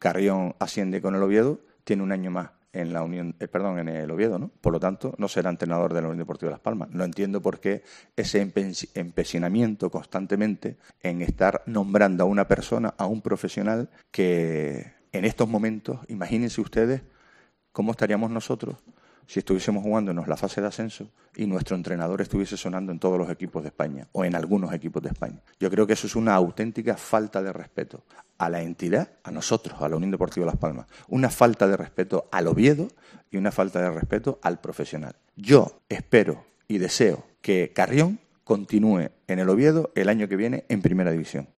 Carrión asciende con el Oviedo, tiene un año más en la Unión, en el Oviedo, ¿no? Por lo tanto, no será entrenador de la Unión Deportiva Las Palmas. No entiendo por qué ese empecinamiento constantemente en estar nombrando a una persona, a un profesional que en estos momentos, imagínense ustedes cómo estaríamos nosotros si estuviésemos jugándonos la fase de ascenso y nuestro entrenador estuviese sonando en todos los equipos de España o en algunos equipos de España. Yo creo que eso es una auténtica falta de respeto a la entidad, a nosotros, a la Unión Deportiva Las Palmas. Una falta de respeto al Oviedo y una falta de respeto al profesional. Yo espero y deseo que Carrión continúe en el Oviedo el año que viene en Primera División.